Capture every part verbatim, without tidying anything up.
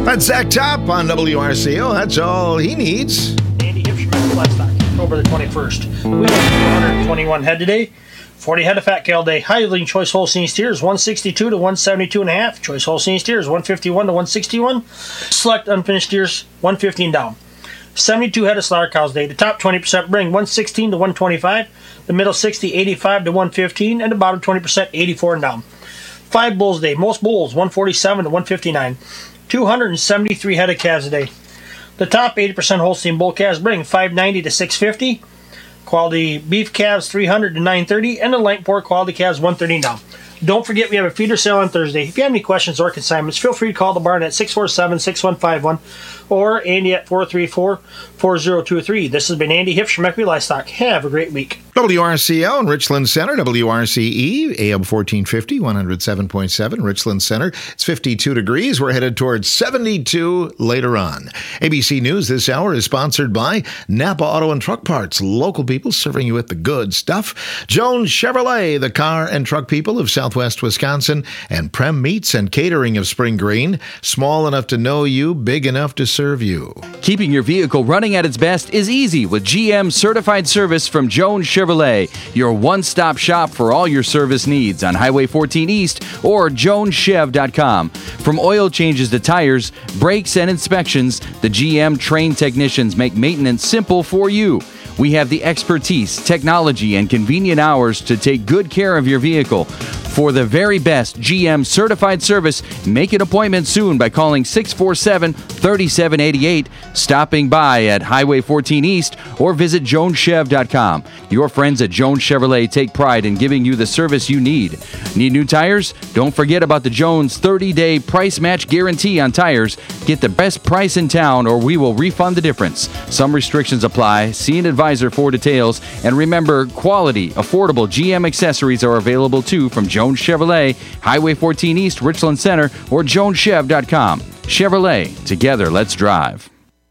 That's Zach Top on W R C O. That's all he needs. Andy Hipschman, Livestock, October the twenty-first. We have one hundred twenty-one head today. forty head of fat cattle day. High yielding choice Holstein steers one sixty-two to one seventy-two and a half. Choice Holstein steers one fifty-one to one sixty-one. Select unfinished steers one fifteen down. seventy-two head of slaughter cows day. The top twenty percent bring one sixteen to one twenty-five. The middle sixty, eighty-five to one fifteen, and the bottom twenty percent eighty-four and down. Five bulls day. Most bulls one forty-seven to one fifty-nine. two hundred seventy-three head of calves a day. The top eighty percent Holstein bull calves bring five ninety to six fifty. Quality beef calves three hundred to nine thirty, and the light pork quality calves one thirty down. Don't forget we have a feeder sale on Thursday. If you have any questions or consignments, feel free to call the barn at six four seven, six one five one or Andy at four three four, four zero two three. This has been Andy Hiff from Equity Livestock. Have a great week. W R C L in Richland Center, W R C E, A M fourteen fifty, one oh seven point seven, Richland Center. It's fifty-two degrees. We're headed towards seventy-two later on. A B C News this hour is sponsored by Napa Auto and Truck Parts, local people serving you with the good stuff. Jones Chevrolet, the car and truck people of Southwest Wisconsin, and Prem Meats and Catering of Spring Green, small enough to know you, big enough to serve you. Keeping your vehicle running at its best is easy with G M Certified Service from Jones Chevrolet, your one-stop shop for all your service needs on Highway fourteen East or jones chev dot com. From oil changes to tires, brakes, and inspections, the G M trained technicians make maintenance simple for you. We have the expertise, technology, and convenient hours to take good care of your vehicle. For the very best G M certified service, make an appointment soon by calling six four seven, three seven eight eight, stopping by at Highway fourteen East, or visit jones chev dot com. Your friends at Jones Chevrolet take pride in giving you the service you need. Need new tires? Don't forget about the Jones thirty-day price match guarantee on tires. Get the best price in town or we will refund the difference. Some restrictions apply. See an advisor for details. And remember, quality, affordable G M accessories are available too from Jones Chevrolet, Highway fourteen East, Richland Center, or jones chev dot com. Chevrolet, together, let's drive.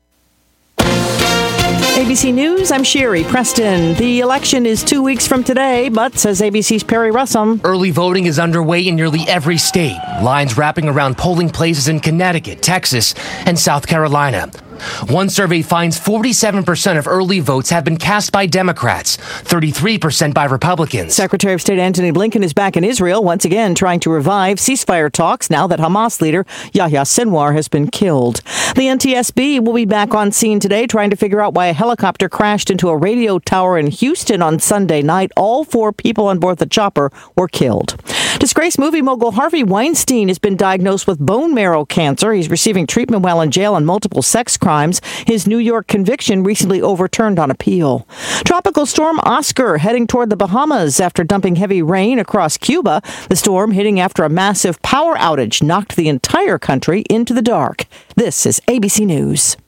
A B C News, I'm Sherry Preston. The election is two weeks from today, but, says A B C's Perry Russum, early voting is underway in nearly every state. Lines wrapping around polling places in Connecticut, Texas, and South Carolina. One survey finds forty-seven percent of early votes have been cast by Democrats, thirty-three percent by Republicans. Secretary of State Antony Blinken is back in Israel, once again trying to revive ceasefire talks now that Hamas leader Yahya Sinwar has been killed. The N T S B will be back on scene today trying to figure out why a helicopter crashed into a radio tower in Houston on Sunday night. All four people on board the chopper were killed. Disgraced movie mogul Harvey Weinstein has been diagnosed with bone marrow cancer. He's receiving treatment while in jail on multiple sex crimes. His New York conviction recently overturned on appeal. Tropical storm Oscar heading toward the Bahamas after dumping heavy rain across Cuba. The storm hitting after a massive power outage knocked the entire country into the dark. This is A B C News.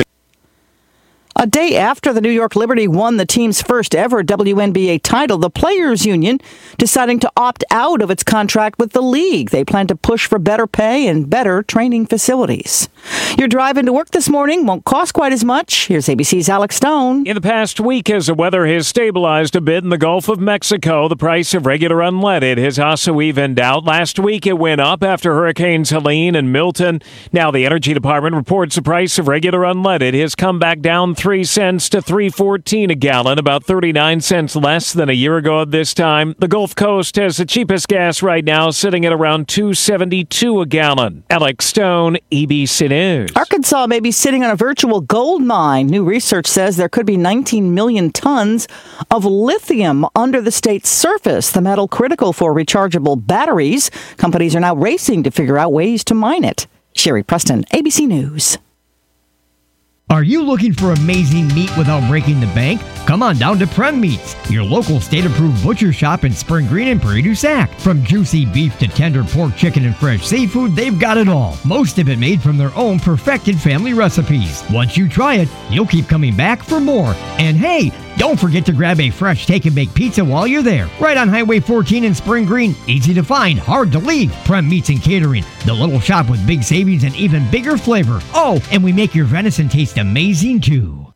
A day after the New York Liberty won the team's first ever W N B A title, the Players Union deciding to opt out of its contract with the league. They plan to push for better pay and better training facilities. Your drive into work this morning won't cost quite as much. Here's A B C's Alex Stone. In the past week, as the weather has stabilized a bit in the Gulf of Mexico, the price of regular unleaded has also evened out. Last week, it went up after Hurricanes Helene and Milton. Now, the Energy Department reports the price of regular unleaded has come back down three cents to three fourteen a gallon, about thirty-nine cents less than a year ago at this time. The Gulf Coast has the cheapest gas right now, sitting at around two seventy-two a gallon. Alex Stone, A B C News. Arkansas may be sitting on a virtual gold mine. New research says there could be nineteen million tons of lithium under the state's surface, the metal critical for rechargeable batteries. Companies are now racing to figure out ways to mine it. Sherry Preston, A B C News. Are you looking for amazing meat without breaking the bank? Come on down to Prem Meats, your local state-approved butcher shop in Spring Green and Prairie du Sac. From juicy beef to tender pork, chicken, and fresh seafood, they've got it all. Most of it made from their own perfected family recipes. Once you try it, you'll keep coming back for more. And hey, don't forget to grab a fresh take-and-bake pizza while you're there. Right on Highway fourteen in Spring Green. Easy to find, hard to leave. Prem Meats and Catering, the little shop with big savings and even bigger flavor. Oh, and we make your venison taste amazing too.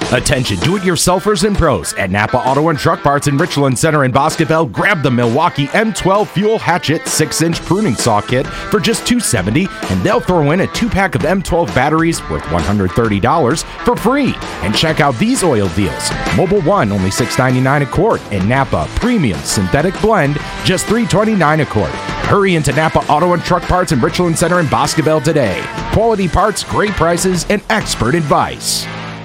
Attention do-it-yourselfers and pros. At Napa Auto and Truck Parts in Richland Center and Boscoville, grab the Milwaukee M twelve Fuel Hatchet six inch pruning saw kit for just two hundred seventy dollars, and they'll throw in a two-pack of M twelve batteries worth one hundred thirty dollars for free. And check out these oil deals. Mobile One, only six ninety-nine a quart, and Napa Premium Synthetic Blend, just three twenty-nine a quart. Hurry into Napa Auto and Truck Parts in Richland Center and Boscoville today. Quality parts, great prices, and expert advice.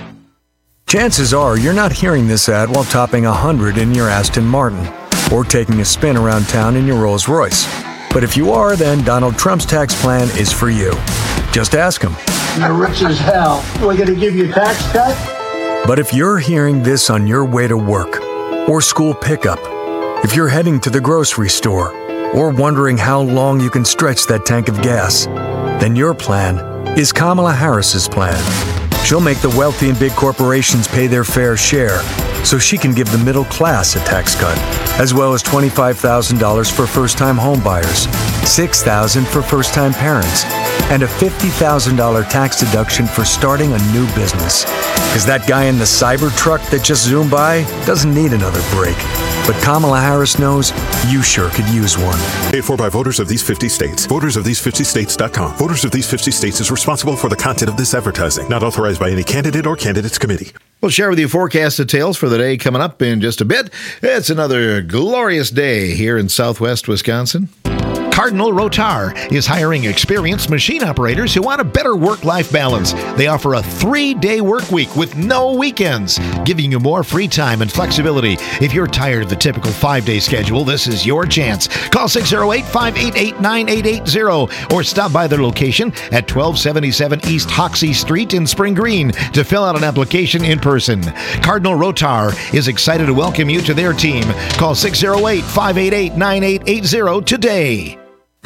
Chances are you're not hearing this ad while topping one hundred in your Aston Martin or taking a spin around town in your Rolls Royce. But if you are, then Donald Trump's tax plan is for you. Just ask him. You're rich as hell. Are we going to give you a tax cut? But if you're hearing this on your way to work or school pickup, if you're heading to the grocery store or wondering how long you can stretch that tank of gas, then your plan is Kamala Harris's plan. She'll make the wealthy and big corporations pay their fair share so she can give the middle class a tax cut, as well as twenty-five thousand dollars for first-time homebuyers, six thousand dollars for first-time parents, and a fifty thousand dollars tax deduction for starting a new business. Because that guy in the cyber truck that just zoomed by doesn't need another break. But Kamala Harris knows you sure could use one. Paid for by voters of these fifty states. Voters of these fifty states dot com. Voters of these fifty states is responsible for the content of this advertising. Not authorized by any candidate or candidates committee. We'll share with you forecast details for the day coming up in just a bit. It's another glorious day here in southwest Wisconsin. Cardinal Rotar is hiring experienced machine operators who want a better work-life balance. They offer a three-day work week with no weekends, giving you more free time and flexibility. If you're tired of the typical five-day schedule, this is your chance. Call six oh eight, five eight eight, nine eight eight zero or stop by their location at twelve seventy-seven East Hoxie Street in Spring Green to fill out an application in person. Cardinal Rotar is excited to welcome you to their team. Call six oh eight, five eight eight, nine eight eight zero today.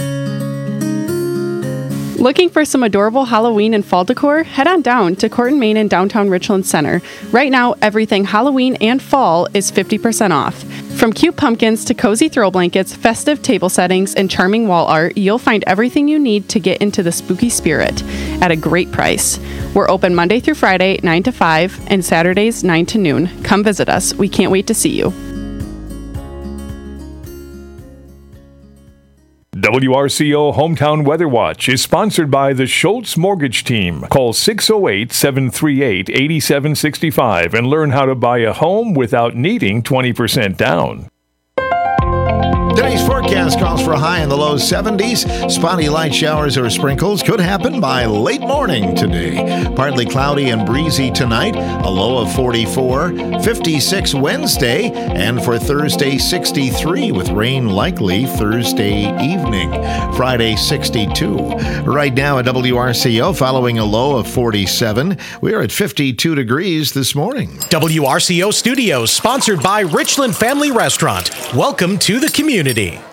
Looking for some adorable Halloween and fall decor? Head on down to Court and Main in downtown Richland Center. Right now, everything Halloween and fall is fifty percent off. From cute pumpkins to cozy throw blankets, festive table settings, and charming wall art, you'll find everything you need to get into the spooky spirit at a great price. We're open Monday through Friday, nine to five, and Saturdays, nine to noon. Come visit us. We can't wait to see you. W R C O Hometown Weather Watch is sponsored by the Schultz Mortgage Team. Call six oh eight, seven three eight, eight seven six five and learn how to buy a home without needing twenty percent down. Today's forecast calls for a high in the low seventies. Spotty light showers or sprinkles could happen by late morning today. Partly cloudy and breezy tonight, a low of forty-four. fifty-six Wednesday, and for Thursday, sixty-three with rain likely Thursday evening. Friday, sixty-two. Right now at W R C O, following a low of forty-seven. We are at fifty-two degrees this morning. W R C O Studios, sponsored by Richland Family Restaurant. Welcome to the community.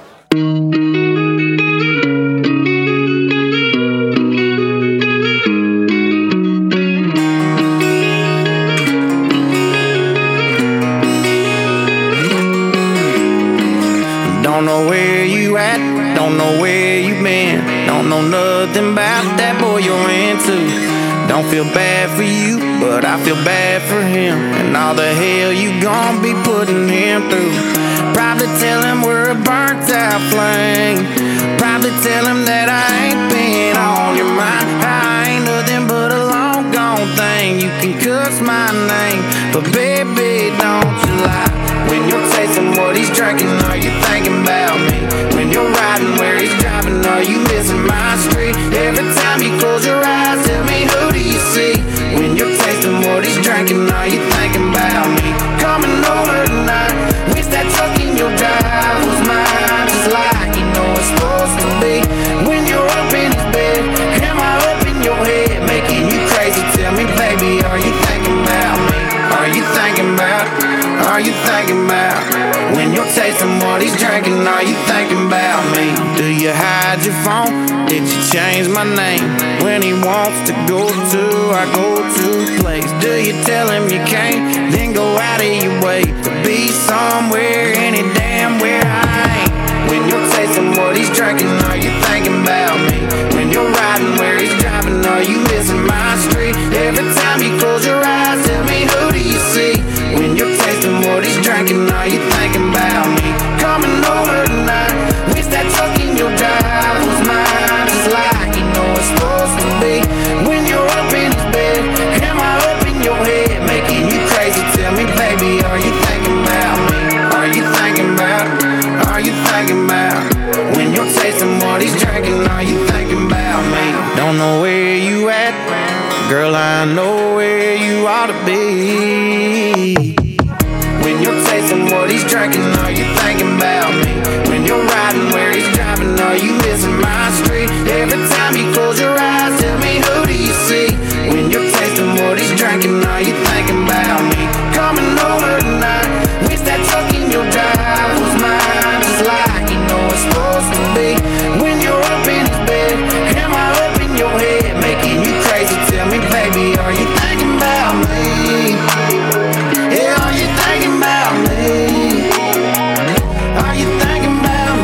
Don't know where you at, don't know where you been, don't know nothing about that boy you're into. Don't feel bad for you, but I feel bad for him, and all the hell you gon' be putting him through. Probably tell him we're a burnt out flame, probably tell him that I ain't been on your mind. I ain't nothing but a long gone thing, you can cuss my name, but baby don't you lie. When you're tasting what he's drinking, are you thinking about me? When you're riding where he's driving, are you missing my street? Every time you close your eyes, tell me who do you see? When you're tasting what he's drinking, are you thinking about me? Coming over tonight, wish that truck in your drive was mine, just like you know it's supposed to be. When you're up in his bed, am I up in your head, making you crazy? Tell me, baby, are you thinking about me? Are you thinking about, are you thinking about, when you're tasting what he's drinking, are you thinking about me? Do you hide your phone? Did you change my name? When he wants to go to, I go to place. Do you tell him you can't, then go out of your way to be somewhere, any damn where I ain't? When you're tasting what he's drinking, are you thinking about me? When you're riding where he's driving, are you missing my street? Every time you close your eyes, tell me who do you drinking, are you thinking about me? Coming over tonight, wish that tuck in your drive was mine, just like you know it's supposed to be. When you're up in his bed, am I up in your head, making you crazy? Tell me, baby, are you thinking about me? Are you thinking about, are you thinking about, when you're tasting what he's drinking, are you thinking about me? Don't know where you at, girl, I know where you ought to be. When you're tasting what he's drinking, are you thinking about me? When you're riding where he's driving, are you missing my street? Every time you close your eyes, tell me, who do you see? When you're tasting what he's drinking, are you thinking about me? Coming over tonight, wish that tuck in your drive was mine, just like you know it's supposed to be. When you're up in his bed, am I up in your head, making you crazy? Tell me, baby, are you thinking about me? Yeah, are you thinking about me? Are you thinking about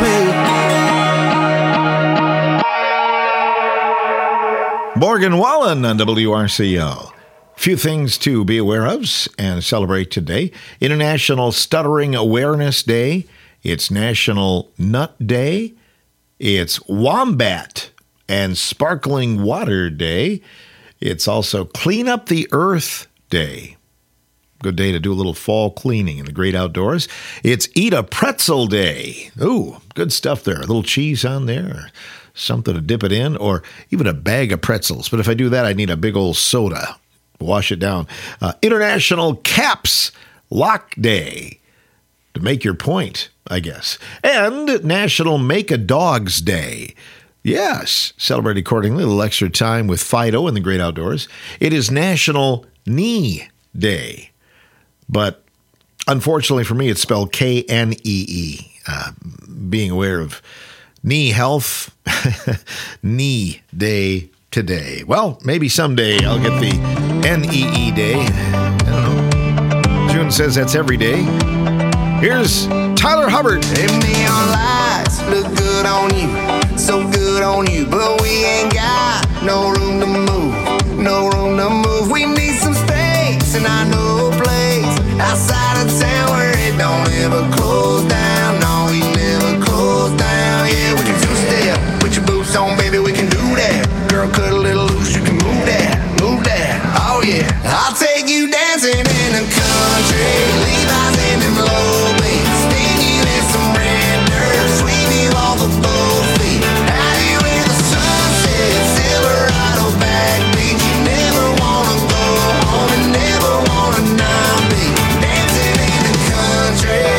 me? Morgan Wallen on W R C O. Few things to be aware of and celebrate today. International Stuttering Awareness Day. It's National Nut Day. It's Wombat and Sparkling Water Day. It's also Clean Up the Earth Day. Good day to do a little fall cleaning in the great outdoors. It's Eat a Pretzel Day. Ooh, good stuff there. A little cheese on there, something to dip it in, or even a bag of pretzels. But if I do that, I need a big old soda. Wash it down. Uh, International Caps Lock Day. To make your point, I guess. And National Make a Dogs Day. Yes, celebrate accordingly. A little extra time with Fido in the great outdoors. It is National Knee Day. But unfortunately for me, it's spelled K N E E. Uh, being aware of knee health, knee day today. Well, maybe someday I'll get the N E E day. I don't know. June says that's every day. Here's Tyler Hubbard. Hey, neon lights look good on you, so good on you, but we ain't got no room to move, no room to move. We need some space, and I know a place outside of town where it don't ever close down. No, we never close down. Yeah, we can two-step, put your boots on, baby, we can do that. Girl, cut a little loose, you can move that, move that. Oh yeah, I'll take you dancing in the country, Levi's in them low beats, sting you in some red dirt, sweep you off of both feet. Have you in the sunset, Silverado backbeat? You never wanna go home and never wanna not be dancing in the country,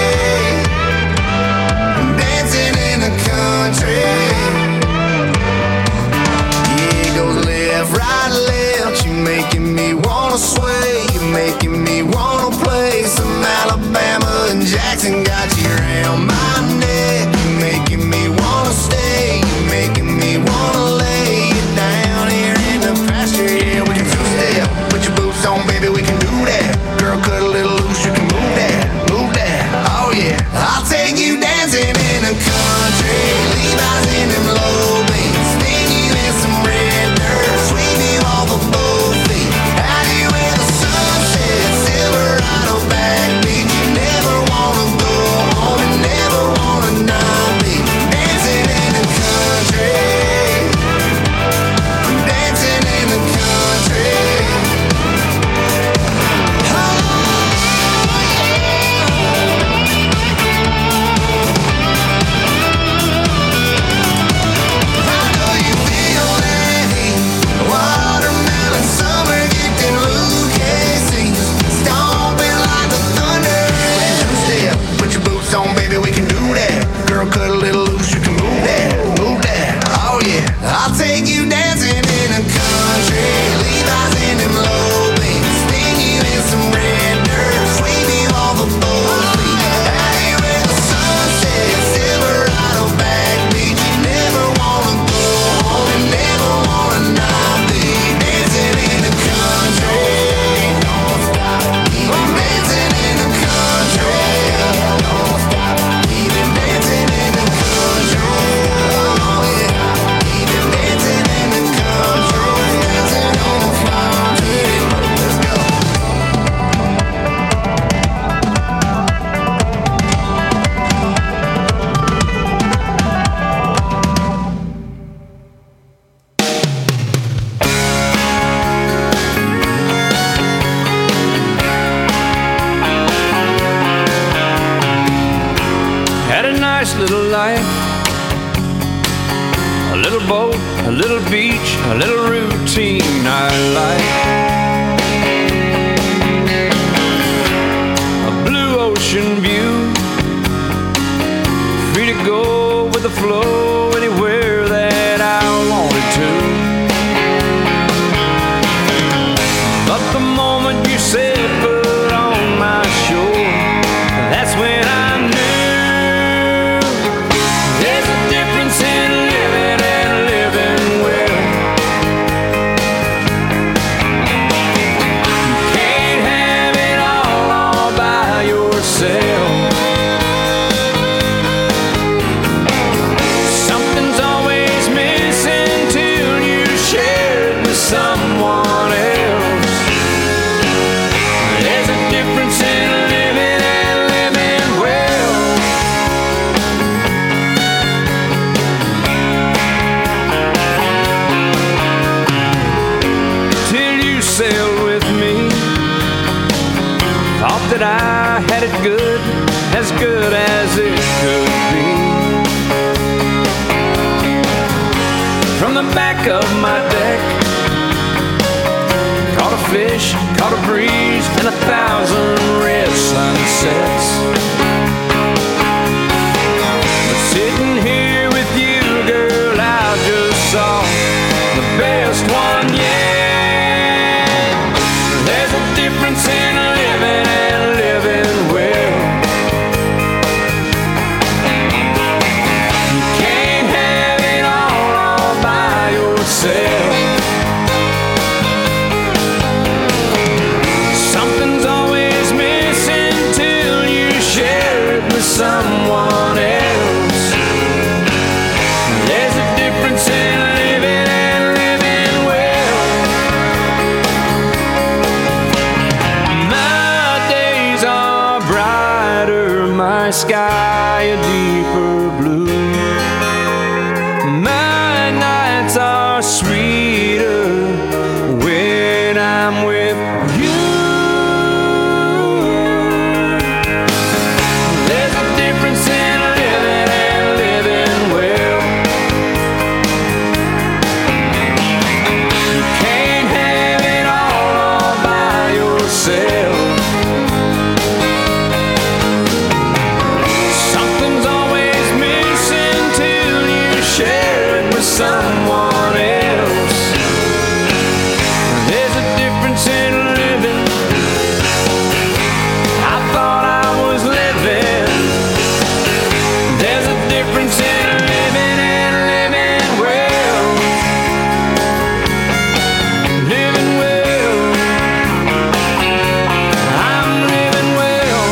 dancing in the country. Yeah, it goes left, right, left. You making me wanna sway, you making me wanna play some Alabama and Jackson. Got you around my neck, you making me wanna stay, you making me wanna lay you down here in the pasture. Yeah, we can two-step, put your boots on, baby, we can do that. Girl, cut a little loose, you can move that, move that. Oh yeah, I'll take you dancing in the country, Levi's in them low beats, sting you in some red dirt, sweep you off of both feet. Out you in the sunset, Silverado backbeat. You never wanna go home. nice little life. A little boat, a little beach, a little routine I like. A blue ocean view, free to go with the flow anywhere that I wanted to. But the moment you said put on my shore, that's when I knew there's a difference in living and living well. You can't have it all, all by yourself. Something's always missing till you share it with someone else. There's a difference in living and living well. Till you sailed with me, thought that I had it good, as good as it could be. From the back of my deck, caught a fish, caught a breeze, and a thousand red sunsets. But sitting here with you, girl, I just saw the best one yet. There's a difference in living and living well. You can't have it all, all by yourself. Something's always missing till you share it with someone else. There's a difference in living and living well. My days are brighter, my sky a deeper blue. My nights are sweeter when I'm with you. There's a difference in living and living well. You can't have it all, all by yourself. Something's always missing till you share it with someone else. There's a difference in living. I thought I was living. There's a difference in living and living well. Living well. I'm living well.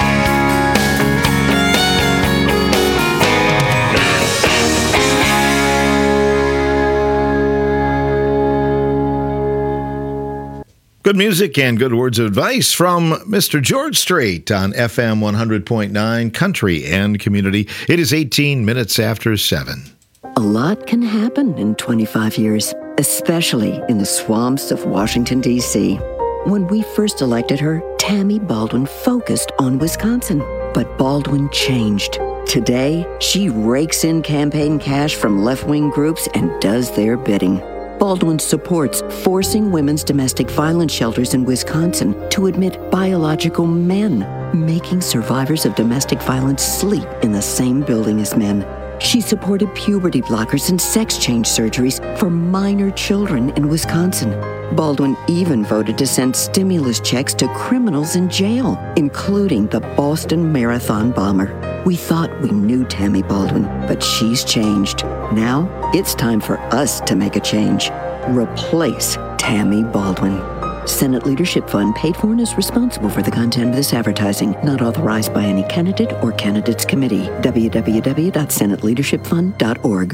Good music and good words of advice from Mister George Strait on F M one hundred point nine Country and Community. It is eighteen minutes after seven. A lot can happen in twenty-five years, especially in the swamps of Washington, D C When we first elected her, Tammy Baldwin focused on Wisconsin. But Baldwin changed. Today, she rakes in campaign cash from left-wing groups and does their bidding. Baldwin supports forcing women's domestic violence shelters in Wisconsin to admit biological men, making survivors of domestic violence sleep in the same building as men. She supported puberty blockers and sex change surgeries for minor children in Wisconsin. Baldwin even voted to send stimulus checks to criminals in jail, including the Boston Marathon bomber. We thought we knew Tammy Baldwin, but she's changed. Now it's time for us to make a change. Replace Tammy Baldwin. Senate Leadership Fund paid for and is responsible for the content of this advertising, not authorized by any candidate or candidates committee. w w w dot senate leadership fund dot org.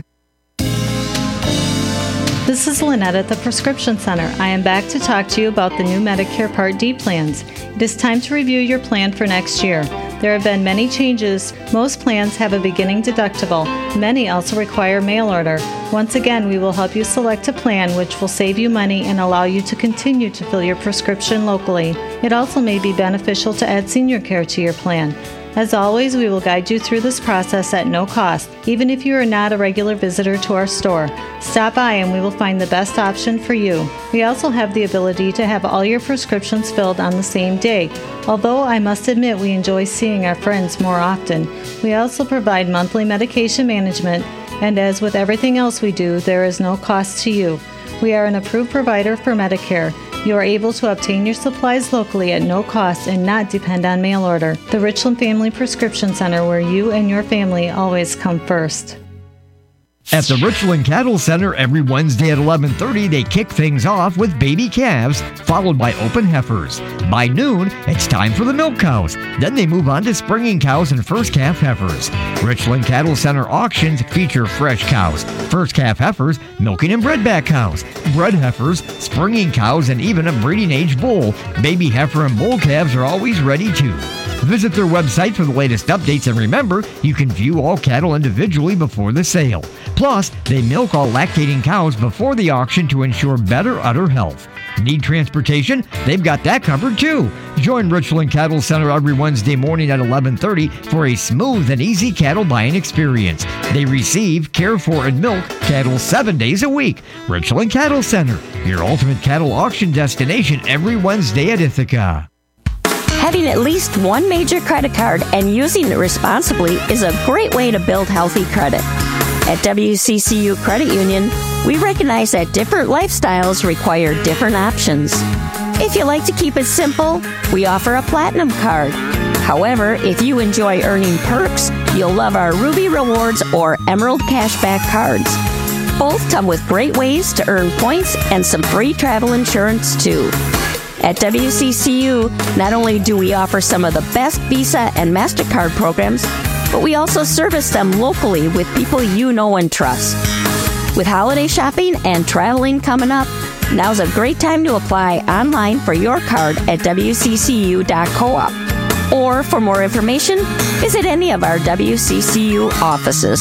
This is Lynette at the Prescription Center. I am back to talk to you about the new Medicare Part D plans. It is time to review your plan for next year. There have been many changes. Most plans have a beginning deductible. Many also require mail order. Once again, we will help you select a plan which will save you money and allow you to continue to fill your prescription locally. It also may be beneficial to add senior care to your plan. As always, we will guide you through this process at no cost, even if you are not a regular visitor to our store. Stop by and we will find the best option for you. We also have the ability to have all your prescriptions filled on the same day. Although I must admit we enjoy seeing our friends more often, we also provide monthly medication management, and as with everything else we do, there is no cost to you. We are an approved provider for Medicare. You are able to obtain your supplies locally at no cost and not depend on mail order. The Richland Family Prescription Center, where you and your family always come first. At the Richland Cattle Center every Wednesday at eleven thirty, they kick things off with baby calves, followed by open heifers. By noon, it's time for the milk cows. Then they move on to springing cows and first calf heifers. Richland Cattle Center auctions feature fresh cows, first calf heifers, milking and bredback cows, bred heifers, springing cows, and even a breeding age bull. Baby heifer and bull calves are always ready too. Visit their website for the latest updates, and remember, you can view all cattle individually before the sale. Plus, they milk all lactating cows before the auction to ensure better udder health. Need transportation? They've got that covered too. Join Richland Cattle Center every Wednesday morning at eleven thirty for a smooth and easy cattle buying experience. They receive, care for, and milk cattle seven days a week. Richland Cattle Center, your ultimate cattle auction destination every Wednesday at Ithaca. Having at least one major credit card and using it responsibly is a great way to build healthy credit. At W C C U Credit Union, we recognize that different lifestyles require different options. If you like to keep it simple, we offer a Platinum card. However, if you enjoy earning perks, you'll love our Ruby Rewards or Emerald Cashback cards. Both come with great ways to earn points and some free travel insurance too. At W C C U, not only do we offer some of the best Visa and MasterCard programs, but we also service them locally with people you know and trust. With holiday shopping and traveling coming up, now's a great time to apply online for your card at w c c u dot coop. Or for more information, visit any of our W C C U offices.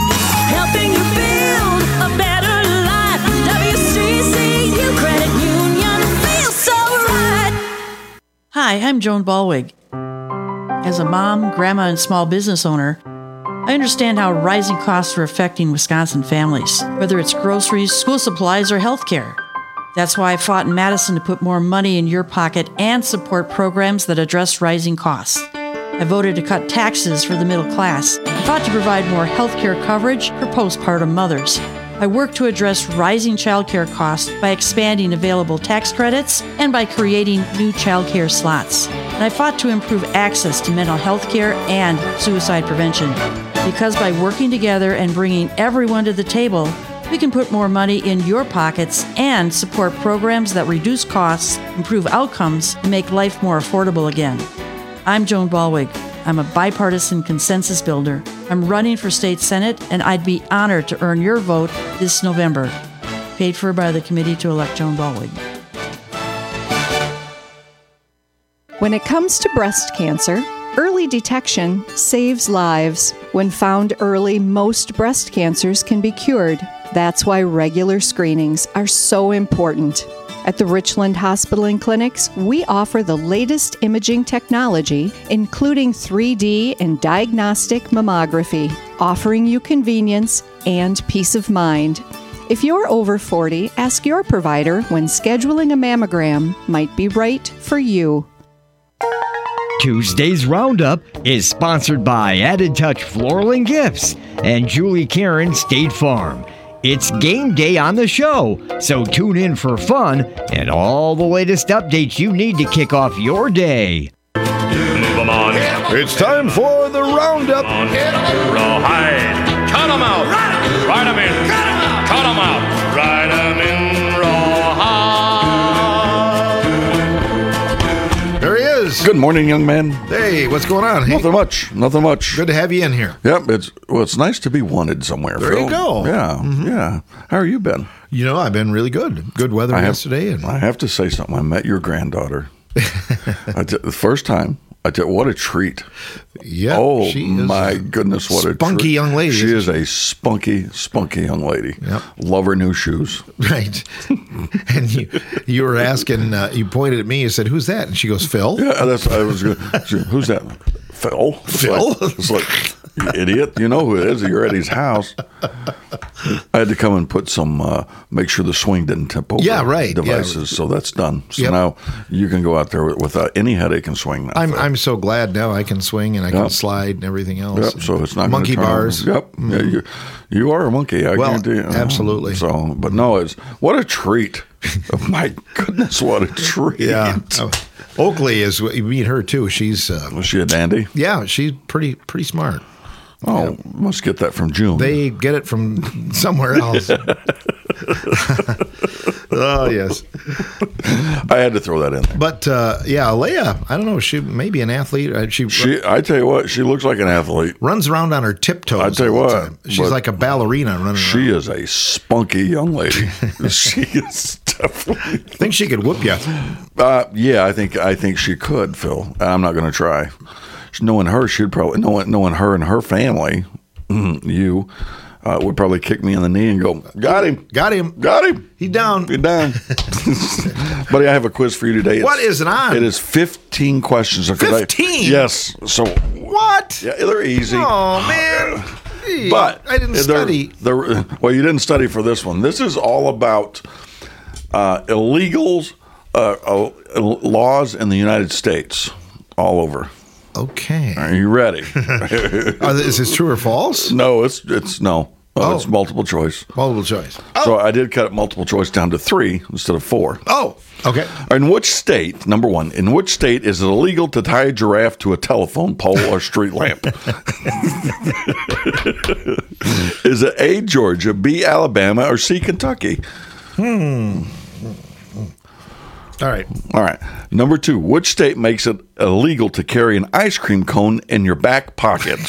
Helping you build a better life. W C C U Credit Union feels so right. Hi, I'm Joan Ballwig. As a mom, grandma, and small business owner, I understand how rising costs are affecting Wisconsin families, whether it's groceries, school supplies, or healthcare. That's why I fought in Madison to put more money in your pocket and support programs that address rising costs. I voted to cut taxes for the middle class. I fought to provide more healthcare coverage for postpartum mothers. I worked to address rising childcare costs by expanding available tax credits and by creating new childcare slots. And I fought to improve access to mental health care and suicide prevention. Because by working together and bringing everyone to the table, we can put more money in your pockets and support programs that reduce costs, improve outcomes, and make life more affordable again. I'm Joan Ballwig. I'm a bipartisan consensus builder. I'm running for state senate, and I'd be honored to earn your vote this November. Paid for by the Committee to Elect Joan Ballwig. When it comes to breast cancer, early detection saves lives. When found early, most breast cancers can be cured. That's why regular screenings are so important. At the Richland Hospital and Clinics, we offer the latest imaging technology, including three D and diagnostic mammography, offering you convenience and peace of mind. If you're over forty, ask your provider when scheduling a mammogram might be right for you. Tuesday's Roundup is sponsored by Added Touch Floral and Gifts and Julie Karen State Farm. It's game day on the show, so tune in for fun and all the latest updates you need to kick off your day. Move 'em on. It's time for the Roundup. Rawhide. Cut 'em out. Ride 'em in. Cut 'em out. Ride 'em in rawhide. There he is. Good morning, young man. Hey, what's going on? Hey. Nothing much. Nothing much. Good to have you in here. Yep. It's well. It's nice to be wanted somewhere. There Phil. you go. Yeah. Mm-hmm. Yeah. How are you been? You know, I've been really good. Good weather I have, yesterday. And I have to say something. I met your granddaughter. I did, the first time. I did, what a treat. Yeah. Oh, she is my goodness, what a treat. Spunky young lady. She is a spunky, spunky young lady. Yep. Love her new shoes. Right. And you you were asking, uh, you pointed at me and said, who's that? And she goes, Phil. Yeah, that's I was going to, who's that? Phil. It's Phil? Like, it's like, you idiot. You know who it is. You're at his house. I had to come and put some, uh, make sure the swing didn't tip over Yeah, right. devices. Yeah. So that's done. So Yep. now you can go out there without any headache and swing that I'm thing. I'm so glad now I can swing and I can Yep. slide and everything else. Yep, so it's not gonna monkey turn bars. over. Yep, yeah, you, you are a monkey. I Well, guarantee you. absolutely. So, but no, it's what a treat. Oh, my goodness, what a treat! Yeah, uh, Oakley is. You meet her too. She's. Uh, Was she a dandy? Yeah, she's pretty pretty smart. Oh, yeah. Must get that from June. They get it from somewhere else. Oh yes, I had to throw that in there. But uh, yeah, Leia. I don't know. She may be an athlete. Uh, She She, I tell you what, she looks like an athlete. runs around on her tiptoes. I tell you all the what, time. She's but like a ballerina running. She around. is a spunky young lady. She is definitely. I think she could whoop you. Uh, yeah, I think I think she could, Phil. I'm not going to try. Knowing her, she'd probably knowing knowing her and her family, you uh, would probably kick me in the knee and go, "Got him, got him, got him. He's down, he's down." Buddy, I have a quiz for you today. What It's- is it on? It is fifteen questions. fifteen? Yes. So What? yeah, they're easy. Oh man. Gee, But I didn't they're- study. they're- well, you didn't study for this one. This is all about uh, illegals, uh, uh, laws in the United States, all over. Okay. Are you ready? Uh, is this true or false? No, it's it's no. Oh, Oh. It's multiple choice. Multiple choice. So I did cut multiple choice down to three instead of four. Oh, okay. In which state, number one, in which state is it illegal to tie a giraffe to a telephone pole or street lamp? Is it A, Georgia, B, Alabama, or C, Kentucky? Hmm. All right. All right. Number two, which state makes it illegal to carry an ice cream cone in your back pocket?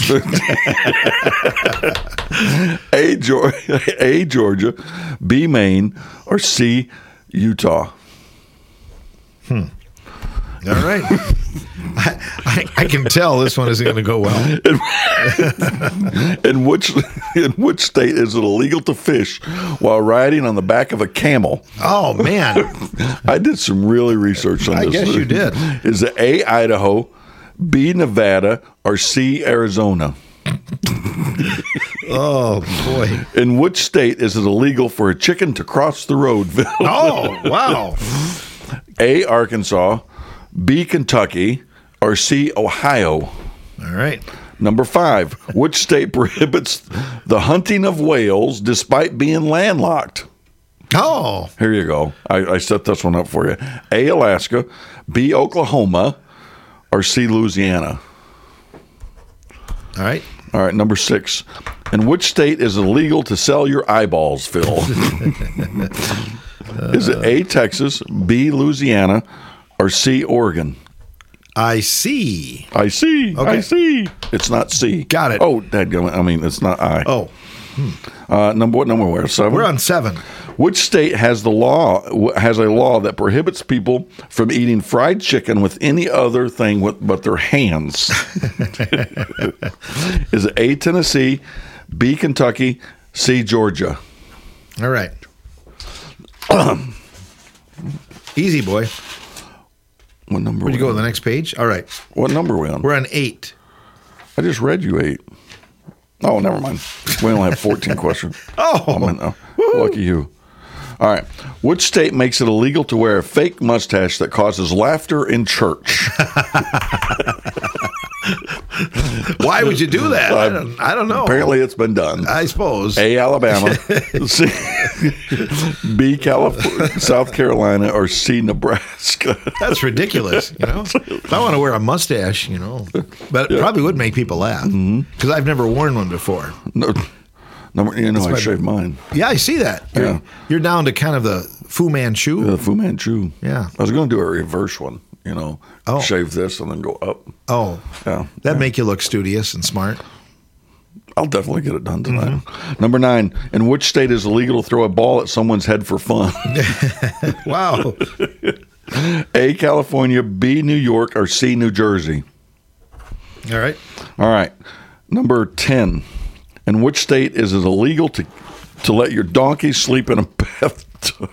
A, Georgia, A, Georgia, B, Maine, or C, Utah? Hmm. All right. I, I, I can tell this one isn't going to go well. In which in which state is it illegal to fish while riding on the back of a camel? Oh man, I did some really research on I this. guess you did. Is it A, Idaho, B, Nevada, or C, Arizona? Oh boy. In which state is it illegal for a chicken to cross the road? Phil? Oh wow. A, Arkansas, B, Kentucky, or C, Ohio? All right. Number five, which state prohibits the hunting of whales despite being landlocked? Oh. Here you go. I, I set this one up for you. A, Alaska, B, Oklahoma, or C, Louisiana? All right. All right, number six. In which state is it illegal to sell your eyeballs, Phil? Is it A, Texas, B, Louisiana, or C, Oregon? I see. I see. Okay. I see. It's not C. Got it. Oh, dadgummit. I mean, it's not I. Oh. Uh, number what number? Where seven? We're on seven. Which state has the law has a law that prohibits people from eating fried chicken with any other thing with, but their hands? Is it A, Tennessee, B, Kentucky, C, Georgia? All right. Easy, boy. What number? Where'd you we go on? to the next page? All right. What number are we on? We're on eight. I just read you eight. Oh, never mind. We only have fourteen questions. Oh. I mean, oh, lucky you. All right. Which state makes it illegal to wear a fake mustache that causes laughter in church? Why would you do that? I don't, I don't know. Apparently, it's been done. I suppose. A, Alabama, C, B, California, South Carolina, or C, Nebraska. That's ridiculous. You know, if I want to wear a mustache, you know, but it probably would make people laugh because I've never worn one before. No, no you know, That's I my- shaved mine. Yeah, I see that. You're, Yeah. you're down to kind of the Fu Manchu. The Fu Manchu. Yeah. I was going to do a reverse one, you know, Oh. shave this and then go up. Oh, Yeah. that'd make you look studious and smart. I'll definitely get it done tonight. Number nine, in which state is it illegal to throw a ball at someone's head for fun? Wow. A, California, B, New York, or C, New Jersey? All right. All right. Number ten, in which state is it illegal to to let your donkey sleep in a bathtub?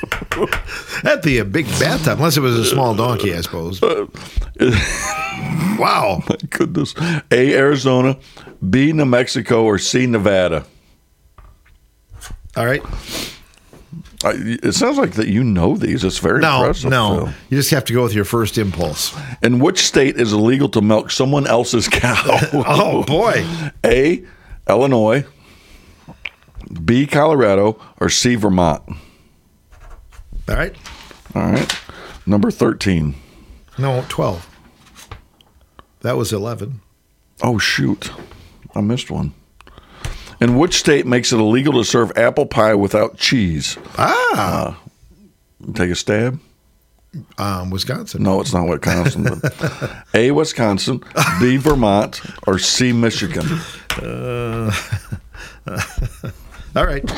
That'd be a big bathtub, unless it was a small donkey, I suppose. Uh, Wow. My goodness. A, Arizona, B, New Mexico, or C, Nevada. All right. I, it sounds like that you know these. It's very No, impressive. no. Phil. You just have to go with your first impulse. In which state is illegal to milk someone else's cow? Oh, boy. A, Illinois, B, Colorado, or C, Vermont? All right. All right. Number thirteen. No, twelve. That was eleven. Oh, shoot. I missed one. In which state makes it illegal to serve apple pie without cheese? Ah. Uh, take a stab. Um, Wisconsin. No, it's not Wisconsin. But A, Wisconsin, B, Vermont, or C, Michigan. Uh, all right.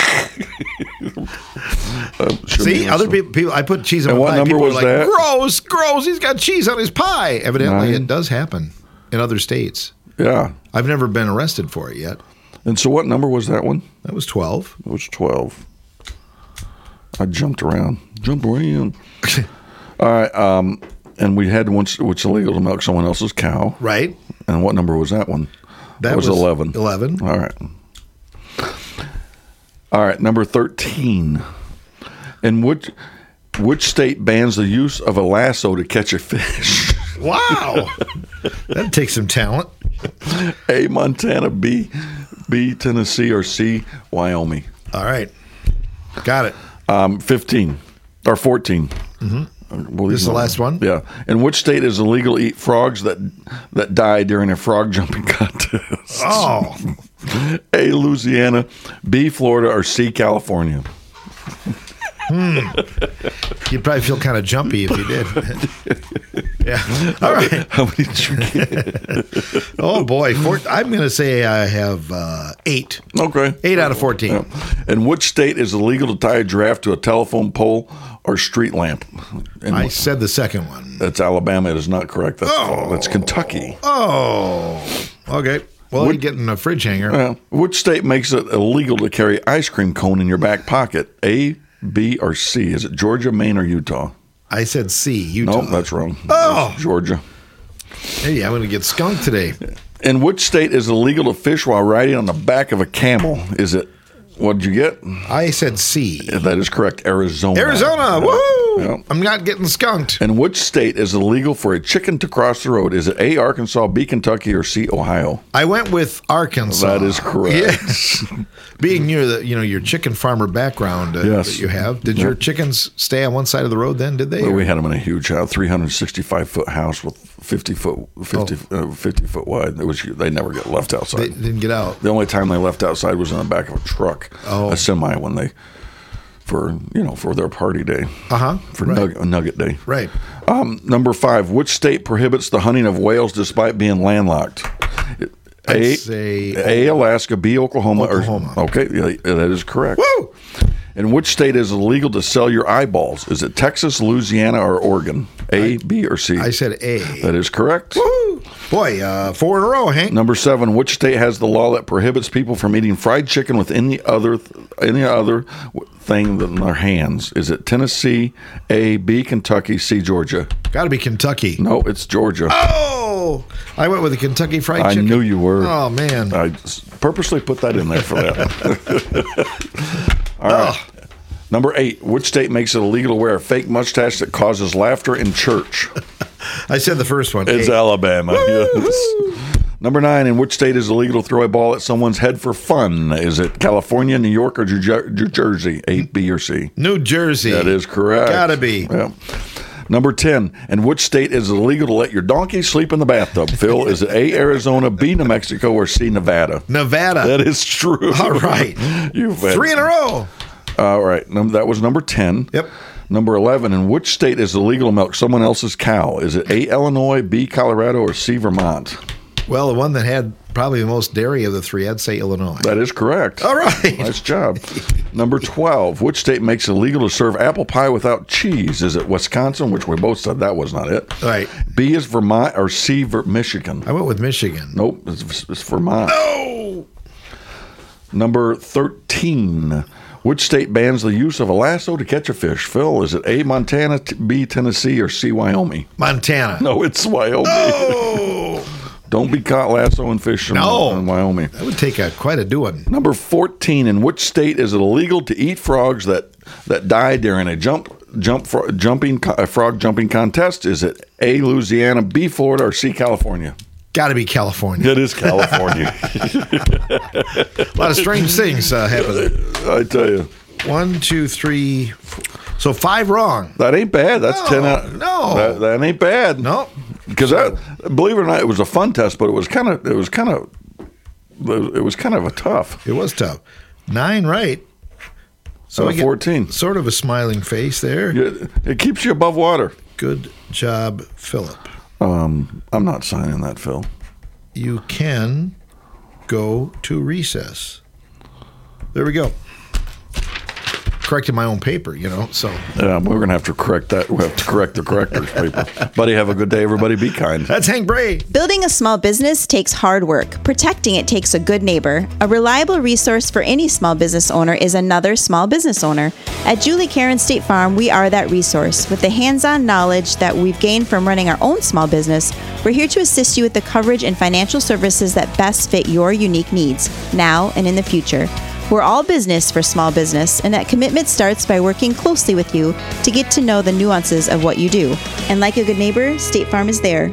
Uh, See, other people, people, I put cheese on And my what pie. number People are was like, that? gross, gross. He's got cheese on his pie. Evidently, Nine. it does happen in other states. Yeah. I've never been arrested for it yet. And so what number was that one? That was twelve. It was twelve. I jumped around. Jumped around. All right. Um, and we had one which is illegal to milk someone else's cow. Right. And what number was that one? That was, was eleven. eleven. All right. All right. Number thirteen. In which, which state bans the use of a lasso to catch a fish? Wow. That takes some talent. A, Montana, B, B, Tennessee, or C, Wyoming. All right. Got it. Um, fifteen or fourteen. Mm-hmm. Well, This is the last one? Yeah. In which state is illegal to eat frogs that that die during a frog jumping contest? Oh. A, Louisiana, B, Florida, or C, California? Hmm. You'd probably feel kind of jumpy if you did. Yeah. All right. How many did you get? Oh, boy. Four, I'm going to say I have uh, eight. Okay. Eight out of fourteen. Yeah. In which state is illegal to tie a giraffe to a telephone pole or street lamp? And I said the second one. That's Alabama. It is not correct. That's, Oh. that's Kentucky. Oh. Okay. Well, What- you're getting a fridge hanger. Uh, which state makes it illegal to carry ice cream cone in your back pocket? A, B, or C? Is it Georgia, Maine, or Utah? I said C, Utah. Nope, that's wrong. Oh. It's Georgia. Hey, I'm going to get skunked today. In which state is it illegal to fish while riding on the back of a camel? Is it, what did you get? I said C. That is correct, Arizona. Arizona. Yeah. Woohoo! Yeah. I'm not getting skunked. In which state is it illegal for a chicken to cross the road? Is it A, Arkansas, B, Kentucky, or C, Ohio? I went with Arkansas. That is correct. Yes. Being near the, you know, your chicken farmer background uh, Yes. that you have, did Yeah. your chickens stay on one side of the road then, did they? Well, we had them in a huge house, three hundred sixty-five foot house with fifty foot, fifty, uh, fifty foot wide. It was, they never get left They outside. didn't get out. The only time they left outside was in the back of a truck, Oh. a semi, when they, for you know, for their party day, Uh-huh. for Right. nug- Nugget Day. Right. Um, number five, which state prohibits the hunting of whales despite being landlocked? I'd A, say A, Alaska, B, Oklahoma. Oklahoma. Or, okay, yeah, that is correct. Woo! In which state is it illegal to sell your eyeballs? Is it Texas, Louisiana, or Oregon? A, B, or C? I said A. That is correct. Woo! Boy, uh, four in a row, Hank. Number seven, which state has the law that prohibits people from eating fried chicken with any other any other thing than their hands? Is it Tennessee, A, B, Kentucky, C, Georgia? Got to be Kentucky. No, it's Georgia. Oh! I went with the Kentucky Fried I Chicken. knew you were. Oh, man. I s- purposely put that in there for that. All right. Number eight, which state makes it illegal to wear a fake mustache that causes laughter in church? I said the first one. It's A. Alabama. Yes. Number nine, in which state is it illegal to throw a ball at someone's head for fun? Is it California, New York, or New Jer- New Jersey? A, B, or C? New Jersey. That is correct. Gotta be. Yeah. Number ten, in which state is it illegal to let your donkey sleep in the bathtub? Phil, is it A, Arizona, B, New Mexico, or C, Nevada? Nevada. That is true. All right. You've had- Three in a row. All right. Num- That was number ten. Yep. Number eleven, in which state is it illegal to milk someone else's cow? Is it A, Illinois, B, Colorado, or C, Vermont? Well, the one that had probably the most dairy of the three, I'd say Illinois. That is correct. All right. Nice job. Number twelve, which state makes it illegal to serve apple pie without cheese? Is it Wisconsin, which we both said that was not it? All right. B is Vermont, or C, Ver- Michigan? I went with Michigan. Nope, it's, it's Vermont. Oh! Number thirteen, Which state bans the use of a lasso to catch a fish? Phil, is it A, Montana, t- B, Tennessee, or C, Wyoming? Montana. No, it's Wyoming. Oh! Don't be caught lassoing fish in, No. in Wyoming. That would take a quite a doing. Number fourteen. In which state is it illegal to eat frogs that, that die during a jump jump fro- jumping co- a frog jumping contest? Is it A, Louisiana, B, Florida, or C, California? Got to be California. It is California. A lot of strange things uh, happen there. I tell you. One, two, three, four. So five wrong. That ain't bad. That's No, ten out. no. That, that ain't bad. No. Because that, believe it or not, it was a fun test, but it was kind of, it was kind of, it was kind of a tough. It was tough. Nine right. So I get fourteen. Sort of a smiling face there. Yeah, it keeps you above water. Good job, Philip. Um, I'm not signing that, Phil. You can go to recess. There we go. Corrected my own paper, you know, so. Yeah, we're going to have to correct that. We have to correct the corrector's paper. Buddy, have a good day, everybody. Be kind. That's Hank Bray. Building a small business takes hard work. Protecting it takes a good neighbor. A reliable resource for any small business owner is another small business owner. At Julie Karen State Farm, we are that resource. With the hands-on knowledge that we've gained from running our own small business, we're here to assist you with the coverage and financial services that best fit your unique needs, now and in the future. We're all business for small business, and that commitment starts by working closely with you to get to know the nuances of what you do. And like a good neighbor, State Farm is there.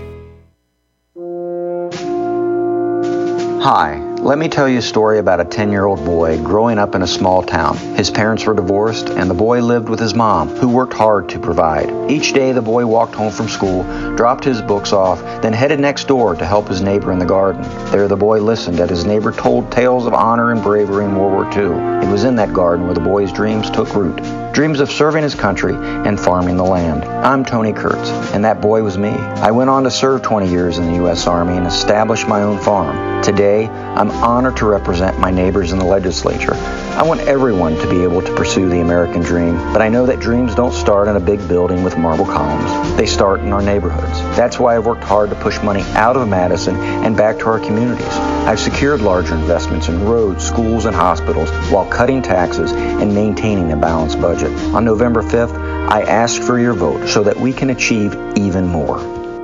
Hi, let me tell you a story about a ten-year-old boy growing up in a small town. His parents were divorced, and the boy lived with his mom, who worked hard to provide. Each day, the boy walked home from school, dropped his books off, then headed next door to help his neighbor in the garden. There, the boy listened as his neighbor told tales of honor and bravery in World War Two. It was in that garden where the boy's dreams took root. Dreams of serving his country and farming the land. I'm Tony Kurtz, and that boy was me. I went on to serve twenty years in the U S Army and establish my own farm. Today, I'm honored to represent my neighbors in the legislature. I want everyone to be able to pursue the American dream, but I know that dreams don't start in a big building with marble columns. They start in our neighborhoods. That's why I've worked hard to push money out of Madison and back to our communities. I've secured larger investments in roads, schools, and hospitals while cutting taxes and maintaining a balanced budget. On November fifth, I ask for your vote so that we can achieve even more.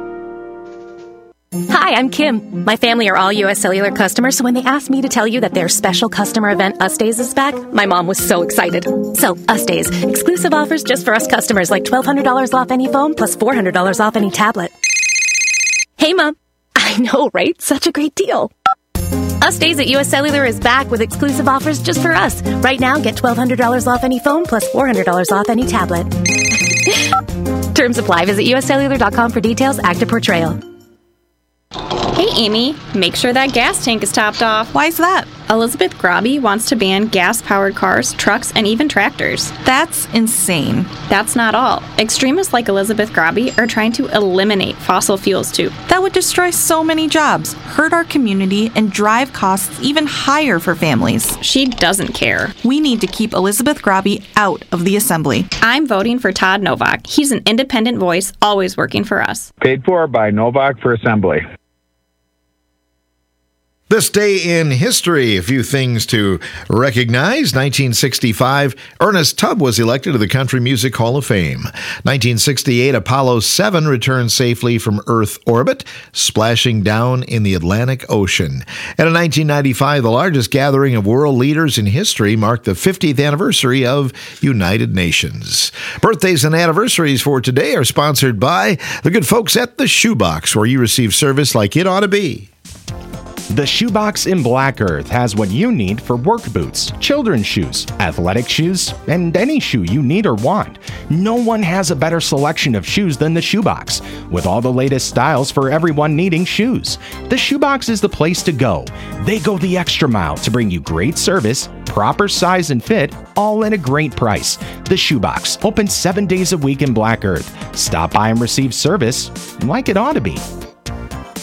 Hi, I'm Kim. My family are all U S Cellular customers, so when they asked me to tell you that their special customer event, Us Days, is back, my mom was so excited. So, Us Days, exclusive offers just for us customers, like twelve hundred dollars off any phone plus four hundred dollars off any tablet. Hey, Mom. I know, right? Such a great deal. Us Days at U S Cellular is back with exclusive offers just for us. Right now, get twelve hundred dollars off any phone plus four hundred dollars off any tablet. Terms apply. Visit U S cellular dot com for details. Active portrayal. Hey, Amy, make sure that gas tank is topped off. Why's that? Elizabeth Grobby wants to ban gas-powered cars, trucks, and even tractors. That's insane. That's not all. Extremists like Elizabeth Grobby are trying to eliminate fossil fuels, too. That would destroy so many jobs, hurt our community, and drive costs even higher for families. She doesn't care. We need to keep Elizabeth Grobby out of the assembly. I'm voting for Todd Novak. He's an independent voice, always working for us. Paid for by Novak for Assembly. This day in history, a few things to recognize. nineteen sixty-five, Ernest Tubb was elected to the Country Music Hall of Fame. nineteen sixty-eight, Apollo seven returned safely from Earth orbit, splashing down in the Atlantic Ocean. And in nineteen ninety-five, the largest gathering of world leaders in history marked the fiftieth anniversary of United Nations. Birthdays and anniversaries for today are sponsored by the good folks at the Shoebox, where you receive service like it ought to be. The Shoebox in Black Earth has what you need for work boots, children's shoes, athletic shoes, and any shoe you need or want. No one has a better selection of shoes than the Shoebox, with all the latest styles for everyone needing shoes. The Shoebox is the place to go. They go the extra mile to bring you great service, proper size and fit, all at a great price. The Shoebox, open seven days a week in Black Earth. Stop by and receive service like it ought to be.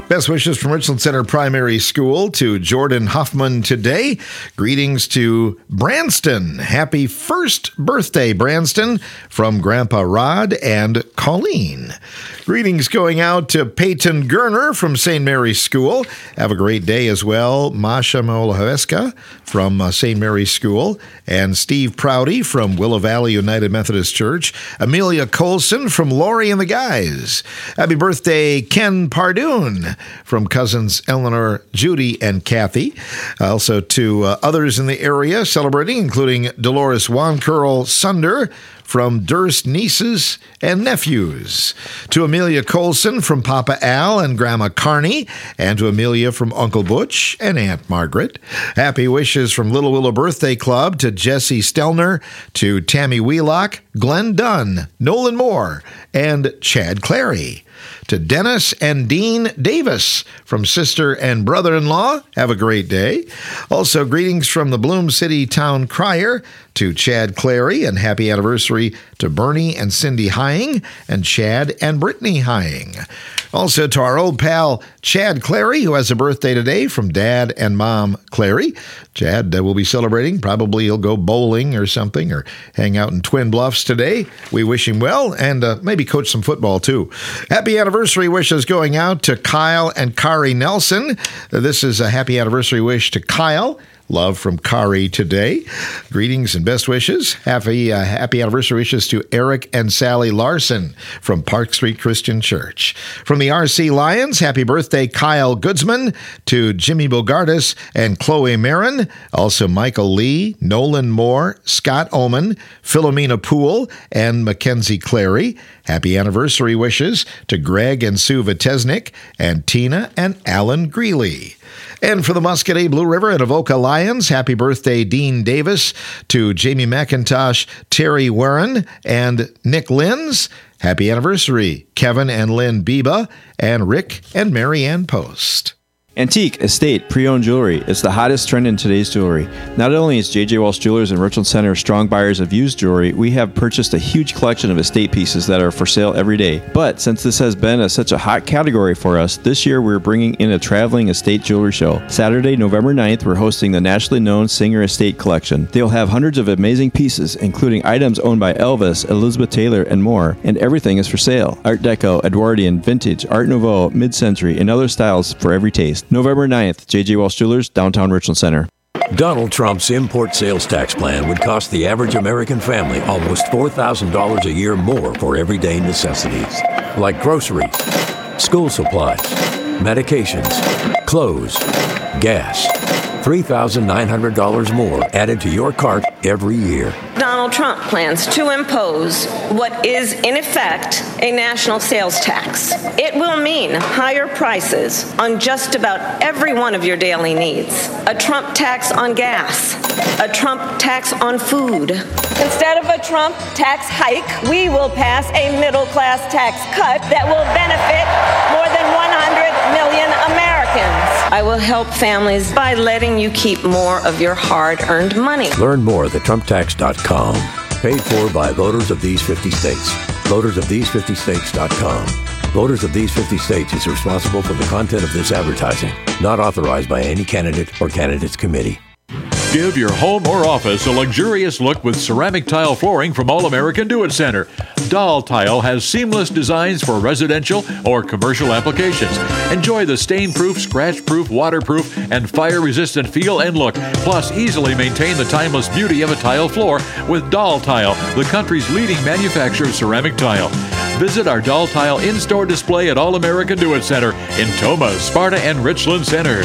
Best wishes from Richland Center Primary School to Jordan Huffman today. Greetings to Branston. Happy first birthday, Branston, from Grandpa Rod and Colleen. Greetings going out to Peyton Gerner from Saint Mary's School. Have a great day as well. Masha Molaheska from uh, Saint Mary's School. And Steve Prouty from Willow Valley United Methodist Church. Amelia Colson from Lori and the Guys. Happy birthday, Ken Pardoon from cousins Eleanor, Judy, and Kathy. Also to uh, others in the area celebrating, including Dolores Wancurl Sunder from Durst nieces and nephews. To Amelia Colson from Papa Al and Grandma Carney, and to Amelia from Uncle Butch and Aunt Margaret. Happy wishes from Little Willow Birthday Club to Jesse Stelner, to Tammy Wheelock, Glenn Dunn, Nolan Moore, and Chad Clary. To Dennis and Dean Davis from sister and brother-in-law, have a great day. Also, greetings from the Bloom City Town Crier to Chad Clary, and happy anniversary to Bernie and Cindy Hying and Chad and Brittany Hying. Also to our old pal Chad Clary, who has a birthday today, from Dad and Mom Clary. Chad uh, will be celebrating. Probably he'll go bowling or something, or hang out in Twin Bluffs today. We wish him well, and uh, maybe coach some football too. Happy anniversary wishes going out to Kyle and Kari Nelson. Uh, this is a happy anniversary wish to Kyle. Love from Kari today. Greetings and best wishes. Happy uh, happy anniversary wishes to Eric and Sally Larson from Park Street Christian Church. From the R C Lions, happy birthday Kyle Goodsman, to Jimmy Bogardus and Chloe Marin. Also Michael Lee, Nolan Moore, Scott Oman, Philomena Poole, and Mackenzie Clary. Happy anniversary wishes to Greg and Sue Vitesnik, and Tina and Alan Greeley. And for the Muscadet, Blue River, and Avoca Lions, happy birthday Dean Davis, to Jamie McIntosh, Terry Warren, and Nick Lins. Happy anniversary Kevin and Lynn Biba, and Rick and Marianne Post. Antique, estate, pre-owned jewelry is the hottest trend in today's jewelry. Not only is J J. Walsh Jewelers and Richland Center strong buyers of used jewelry, we have purchased a huge collection of estate pieces that are for sale every day. But since this has been a, such a hot category for us, this year we're bringing in a traveling estate jewelry show. Saturday, November ninth, we're hosting the nationally known Singer Estate Collection. They'll have hundreds of amazing pieces, including items owned by Elvis, Elizabeth Taylor, and more, and everything is for sale. Art Deco, Edwardian, Vintage, Art Nouveau, Mid-Century, and other styles for every taste. November ninth, J J. Walsh Jewelers, downtown Richland Center. Donald Trump's import sales tax plan would cost the average American family almost four thousand dollars a year more for everyday necessities, like groceries, school supplies, medications, clothes, gas. three thousand nine hundred dollars more added to your cart every year. Donald Trump plans to impose what is, in effect, a national sales tax. It will mean higher prices on just about every one of your daily needs. A Trump tax on gas. A Trump tax on food. Instead of a Trump tax hike, we will pass a middle-class tax cut that will benefit more than one hundred million Americans. I will help families by letting you keep more of your hard-earned money. Learn more at the trump tax dot com. Paid for by voters of these fifty states. voters of these fifty states dot com. Voters of these fifty states is responsible for the content of this advertising. Not authorized by any candidate or candidates committee. Give your home or office a luxurious look with ceramic tile flooring from All American Do-It-Center. Doll Tile has seamless designs for residential or commercial applications. Enjoy the stain-proof, scratch-proof, waterproof, and fire-resistant feel and look. Plus, easily maintain the timeless beauty of a tile floor with Doll Tile, the country's leading manufacturer of ceramic tile. Visit our Doll Tile in-store display at All American Do-It-Center in Tomah, Sparta, and Richland Center.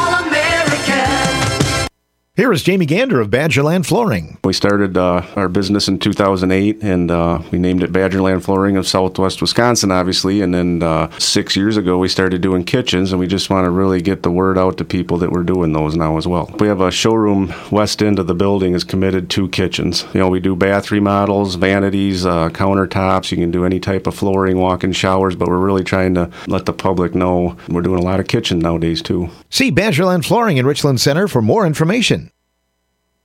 Here is Jamie Gander of Badgerland Flooring. We started uh, our business in two thousand eight, and uh, we named it Badgerland Flooring of Southwest Wisconsin, obviously. And then uh, six years ago, we started doing kitchens, and we just want to really get the word out to people that we're doing those now as well. We have a showroom west end of the building is committed to kitchens. You know, we do bath remodels, vanities, uh, countertops. You can do any type of flooring, walk-in showers, but we're really trying to let the public know we're doing a lot of kitchen nowadays, too. See Badgerland Flooring in Richland Center for more information.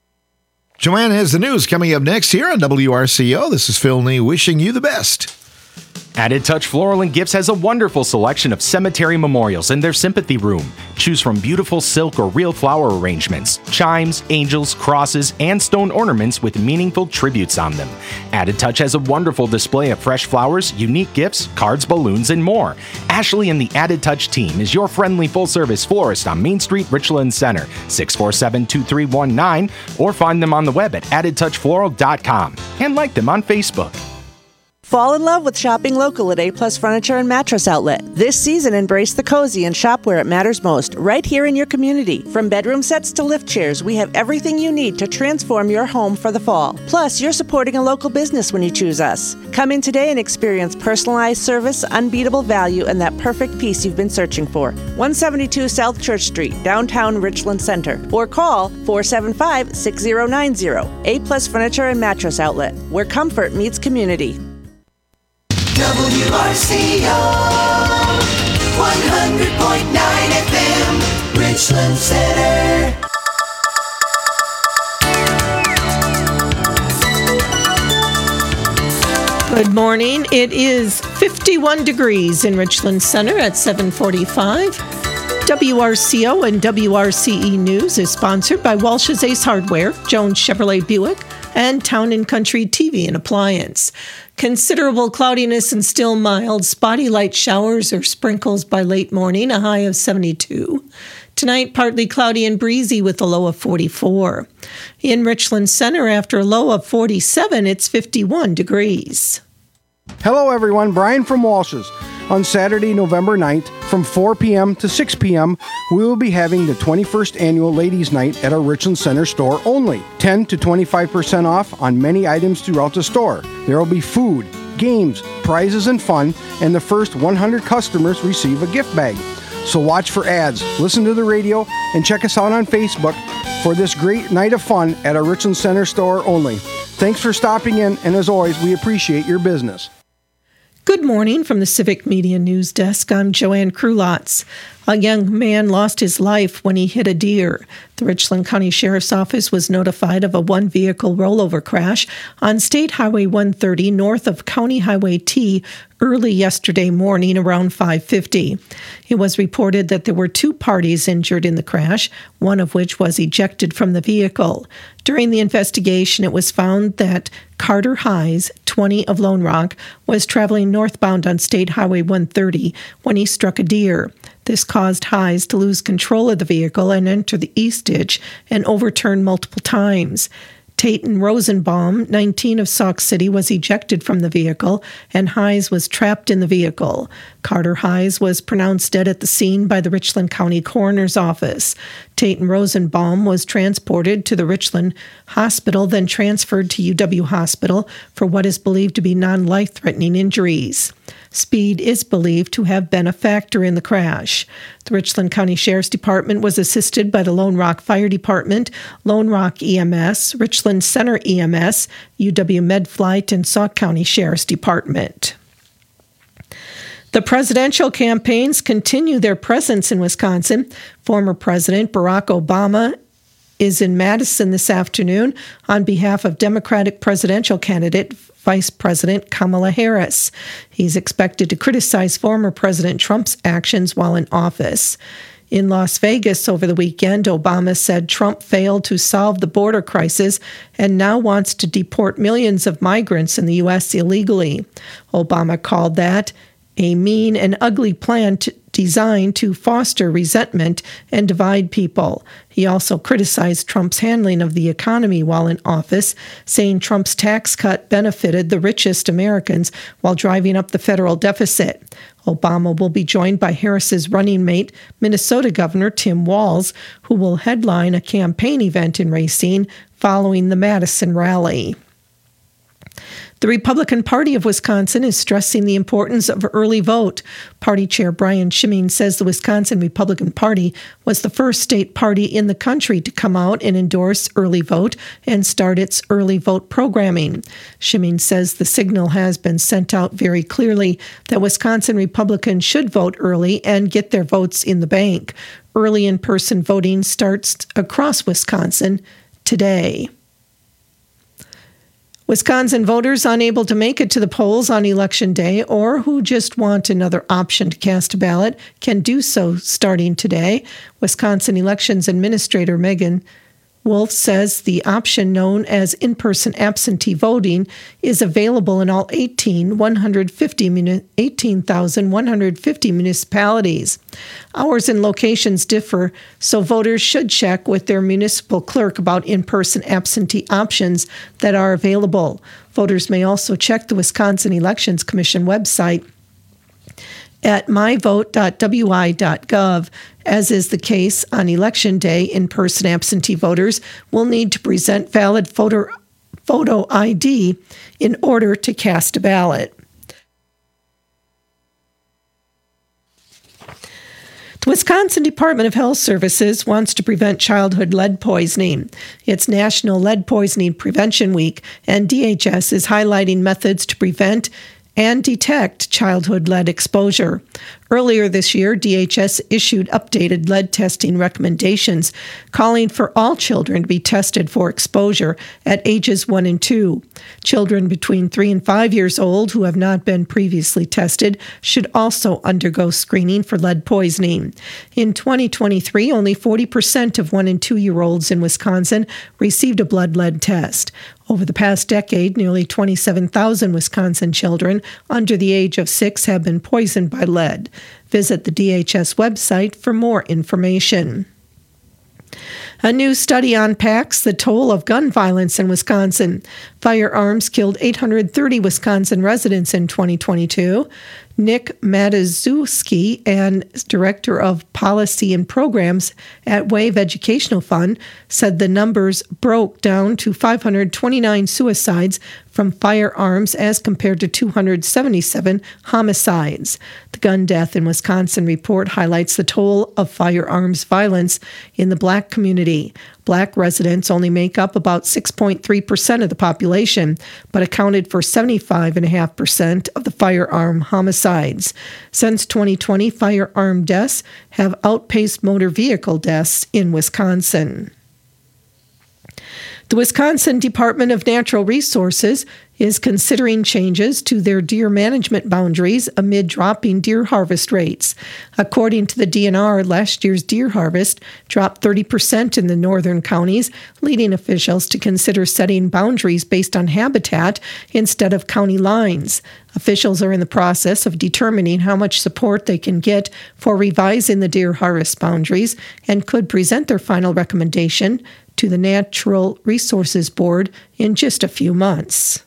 Joanne has the news coming up next here on W R C O. This is Phil Nee wishing you the best. Added Touch Floral and Gifts has a wonderful selection of cemetery memorials in their sympathy room. Choose from beautiful silk or real flower arrangements, chimes, angels, crosses, and stone ornaments with meaningful tributes on them. Added Touch has a wonderful display of fresh flowers, unique gifts, cards, balloons, and more. Ashley and the Added Touch team is your friendly full-service florist on Main Street, Richland Center, six four seven, two three one nine, or find them on the web at added touch floral dot com and like them on Facebook. Fall in love with shopping local at A-Plus Furniture and Mattress Outlet. This season, embrace the cozy and shop where it matters most, right here in your community. From bedroom sets to lift chairs, we have everything you need to transform your home for the fall. Plus, you're supporting a local business when you choose us. Come in today and experience personalized service, unbeatable value, and that perfect piece you've been searching for. one seventy-two South Church Street, downtown Richland Center. Or call four seven five, six zero nine zero. A-Plus Furniture and Mattress Outlet, where comfort meets community. W R C O one hundred point nine F M, Richland Center. Good morning. It is fifty-one degrees in Richland Center at seven forty-five. W R C O and W R C E News is sponsored by Walsh's Ace Hardware, Jones Chevrolet Buick, and Town and Country T V and Appliance. Considerable cloudiness and still mild, spotty light showers or sprinkles by late morning, a high of seventy-two. Tonight, partly cloudy and breezy with a low of forty-four. In Richland Center, after a low of forty-seven, it's fifty-one degrees. Hello everyone, Brian from Walsh's. On Saturday, November ninth, from four p.m. to six p.m., we will be having the twenty-first Annual Ladies' Night at our Richland Center store only. ten to twenty-five percent off on many items throughout the store. There will be food, games, prizes, and fun, and the first one hundred customers receive a gift bag. So watch for ads, listen to the radio, and check us out on Facebook for this great night of fun at our Richland Center store only. Thanks for stopping in, and as always, we appreciate your business. Good morning from the Civic Media News Desk. I'm Joanne Krulotz. A young man lost his life when he hit a deer. The Richland County Sheriff's Office was notified of a one-vehicle rollover crash on State Highway one thirty north of County Highway T early yesterday morning around five fifty. It was reported that there were two parties injured in the crash, one of which was ejected from the vehicle. During the investigation, it was found that Carter Hayes, twenty, of Lone Rock, was traveling northbound on State Highway one thirty when he struck a deer. This caused Hayes to lose control of the vehicle and enter the east ditch and overturn multiple times. Tayton Rosenbaum, nineteen, of Sauk City, was ejected from the vehicle, and Hayes was trapped in the vehicle. Carter Hayes was pronounced dead at the scene by the Richland County Coroner's Office. Tayton Rosenbaum was transported to the Richland Hospital, then transferred to U W Hospital for what is believed to be non-life-threatening injuries. Speed is believed to have been a factor in the crash. The Richland County Sheriff's Department was assisted by the Lone Rock Fire Department, Lone Rock E M S, Richland Center E M S, U W MedFlight, and Sauk County Sheriff's Department. The presidential campaigns continue their presence in Wisconsin. Former President Barack Obama is in Madison this afternoon on behalf of Democratic presidential candidate Vice President Kamala Harris. He's expected to criticize former President Trump's actions while in office. In Las Vegas over the weekend, Obama said Trump failed to solve the border crisis and now wants to deport millions of migrants in the U S illegally. Obama called that a mean and ugly plan to, designed to foster resentment and divide people. He also criticized Trump's handling of the economy while in office, saying Trump's tax cut benefited the richest Americans while driving up the federal deficit. Obama will be joined by Harris's running mate, Minnesota Governor Tim Walz, who will headline a campaign event in Racine following the Madison rally. The Republican Party of Wisconsin is stressing the importance of early vote. Party Chair Brian Schimming says the Wisconsin Republican Party was the first state party in the country to come out and endorse early vote and start its early vote programming. Schimming says the signal has been sent out very clearly that Wisconsin Republicans should vote early and get their votes in the bank. Early in-person voting starts across Wisconsin today. Wisconsin voters unable to make it to the polls on Election Day or who just want another option to cast a ballot can do so starting today. Wisconsin Elections Administrator Megan Wolf says the option known as in-person absentee voting is available in all eighteen thousand one hundred fifty municipalities. Hours and locations differ, so voters should check with their municipal clerk about in-person absentee options that are available. Voters may also check the Wisconsin Elections Commission website at my vote dot w i dot gov. As is the case on Election Day, in-person absentee voters will need to present valid photo, photo I D in order to cast a ballot. The Wisconsin Department of Health Services wants to prevent childhood lead poisoning. It's National Lead Poisoning Prevention Week, and D H S is highlighting methods to prevent and detect childhood lead exposure. Earlier this year, D H S issued updated lead testing recommendations, calling for all children to be tested for exposure at ages one and two. Children between three and five years old who have not been previously tested should also undergo screening for lead poisoning. In twenty twenty-three, only forty percent of one and two-year-olds in Wisconsin received a blood lead test. Over the past decade, nearly twenty-seven thousand Wisconsin children under the age of six have been poisoned by lead. Visit the D H S website for more information. A new study unpacks the toll of gun violence in Wisconsin. Firearms killed eight hundred thirty Wisconsin residents in twenty twenty-two. Nick Matuszewski, and Director of Policy and Programs at Wave Educational Fund, said the numbers broke down to five hundred twenty-nine suicides from firearms as compared to two hundred seventy-seven homicides. The gun death in Wisconsin report highlights the toll of firearms violence in the Black community. Black residents only make up about six point three percent of the population, but accounted for seventy-five point five percent of the firearm homicides. Since twenty twenty, firearm deaths have outpaced motor vehicle deaths in Wisconsin. The Wisconsin Department of Natural Resources is considering changes to their deer management boundaries amid dropping deer harvest rates. According to the D N R, last year's deer harvest dropped thirty percent in the northern counties, leading officials to consider setting boundaries based on habitat instead of county lines. Officials are in the process of determining how much support they can get for revising the deer harvest boundaries and could present their final recommendation to the Natural Resources Board in just a few months.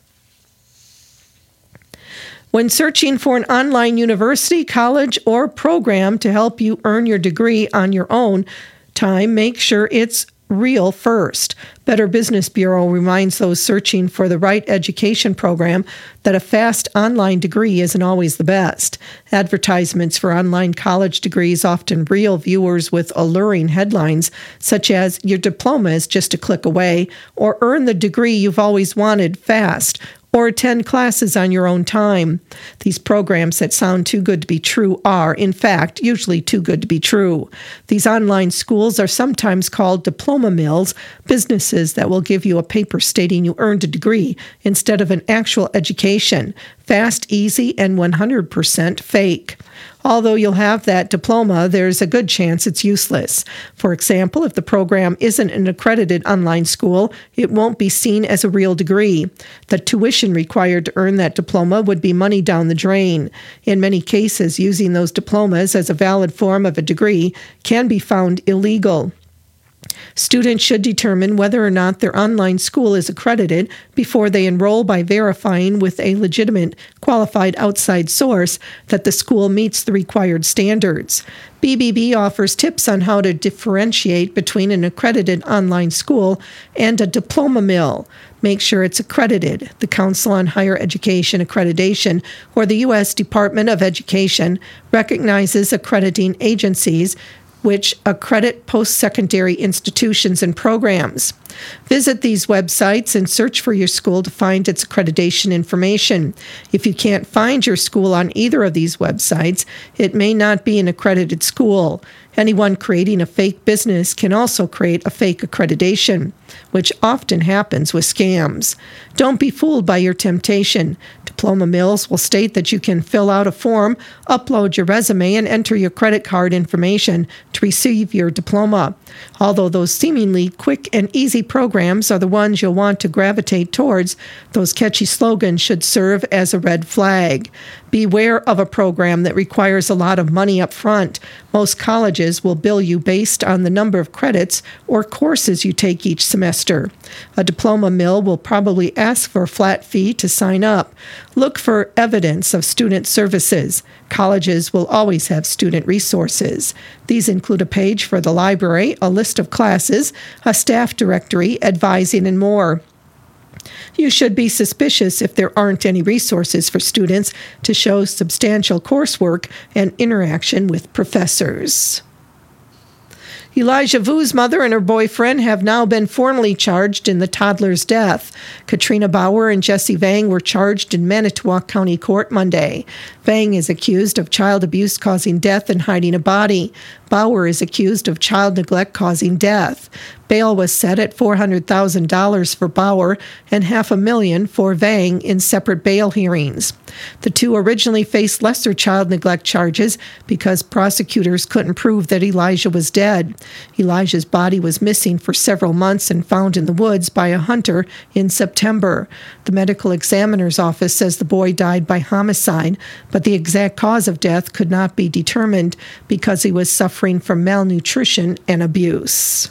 When searching for an online university, college, or program to help you earn your degree on your own time, make sure it's real first. Better Business Bureau reminds those searching for the right education program that a fast online degree isn't always the best. Advertisements for online college degrees often reel viewers with alluring headlines such as "Your diploma is just a click away," or "Earn the degree you've always wanted fast," or "attend classes on your own time." These programs that sound too good to be true are, in fact, usually too good to be true. These online schools are sometimes called diploma mills, businesses that will give you a paper stating you earned a degree instead of an actual education. Fast, easy, and one hundred percent fake. Although you'll have that diploma, there's a good chance it's useless. For example, if the program isn't an accredited online school, it won't be seen as a real degree. The tuition required to earn that diploma would be money down the drain. In many cases, using those diplomas as a valid form of a degree can be found illegal. Students should determine whether or not their online school is accredited before they enroll by verifying with a legitimate, qualified outside source that the school meets the required standards. B B B offers tips on how to differentiate between an accredited online school and a diploma mill. Make sure it's accredited. The Council on Higher Education Accreditation, or the U S Department of Education, recognizes accrediting agencies which accredit post-secondary institutions and programs. Visit these websites and search for your school to find its accreditation information. If you can't find your school on either of these websites, it may not be an accredited school. Anyone creating a fake business can also create a fake accreditation, which often happens with scams. Don't be fooled by your temptation. Diploma Mills will state that you can fill out a form, upload your resume, and enter your credit card information to receive your diploma. Although those seemingly quick and easy programs are the ones you'll want to gravitate towards, those catchy slogans should serve as a red flag. Beware of a program that requires a lot of money up front. Most colleges will bill you based on the number of credits or courses you take each semester. A diploma mill will probably ask for a flat fee to sign up. Look for evidence of student services. Colleges will always have student resources. These include a page for the library, a list of classes, a staff directory, advising, and more. You should be suspicious if there aren't any resources for students to show substantial coursework and interaction with professors. Elijah Vu's mother and her boyfriend have now been formally charged in the toddler's death. Katrina Bauer and Jesse Vang were charged in Manitowoc County Court Monday. Vang is accused of child abuse causing death and hiding a body. Bauer is accused of child neglect causing death. Bail was set at four hundred thousand dollars for Bauer and half a million for Vang in separate bail hearings. The two originally faced lesser child neglect charges because prosecutors couldn't prove that Elijah was dead. Elijah's body was missing for several months and found in the woods by a hunter in September. The medical examiner's office says the boy died by homicide, but the exact cause of death could not be determined because he was suffering from malnutrition and abuse.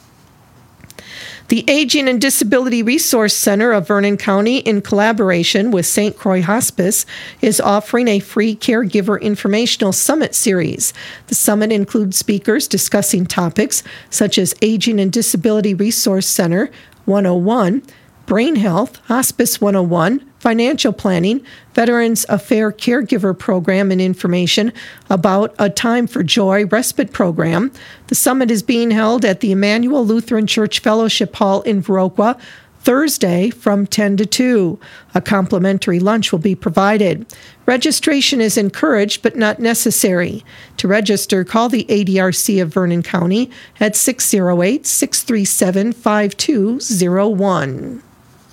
The Aging and Disability Resource Center of Vernon County, in collaboration with Saint Croix Hospice, is offering a free caregiver informational summit series. The summit includes speakers discussing topics such as Aging and Disability Resource Center one oh one, Brain Health, Hospice one oh one, Financial Planning, Veterans Affairs Caregiver Program, and information about a Time for Joy respite program. The summit is being held at the Emmanuel Lutheran Church Fellowship Hall in Viroqua Thursday from ten to two. A complimentary lunch will be provided. Registration is encouraged but not necessary. To register, call the A D R C of Vernon County at six oh eight, six three seven, five two oh one.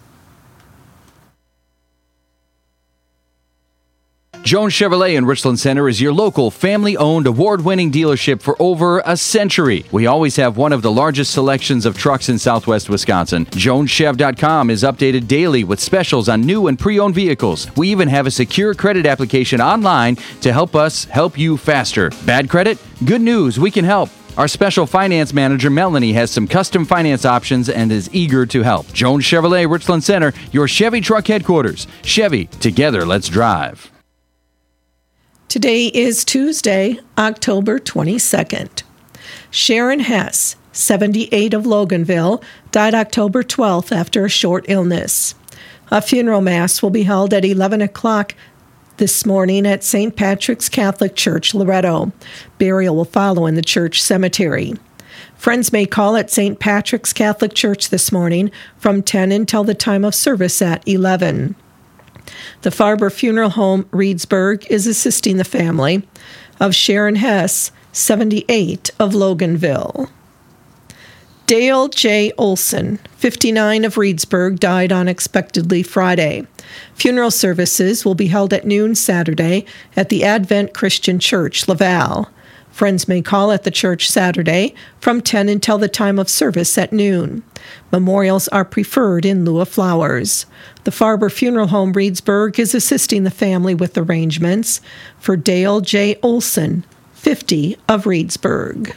Jones Chevrolet in Richland Center is your local family-owned, award-winning dealership for over a century. We always have one of the largest selections of trucks in southwest Wisconsin. Jones Chev dot com is updated daily with specials on new and pre-owned vehicles. We even have a secure credit application online to help us help you faster. Bad credit? Good news, we can help. Our special finance manager, Melanie, has some custom finance options and is eager to help. Jones Chevrolet, Richland Center, your Chevy truck headquarters. Chevy, together, let's drive. Today is Tuesday, October twenty-second. Sharon Hess, seventy-eight, of Loganville, died October twelfth after a short illness. A funeral mass will be held at eleven o'clock this morning at Saint Patrick's Catholic Church, Loretto. Burial will follow in the church cemetery. Friends may call at Saint Patrick's Catholic Church this morning from ten until the time of service at eleven. The Farber Funeral Home, Reedsburg, is assisting the family of Sharon Hess, seventy-eight, of Loganville. Dale J. Olson, fifty-nine, of Reedsburg, died unexpectedly Friday. Funeral services will be held at noon Saturday at the Advent Christian Church, Laval. Friends may call at the church Saturday from ten until the time of service at noon. Memorials are preferred in lieu of flowers. The Farber Funeral Home, Reedsburg, is assisting the family with arrangements for Dale J. Olson, fifty, of Reedsburg.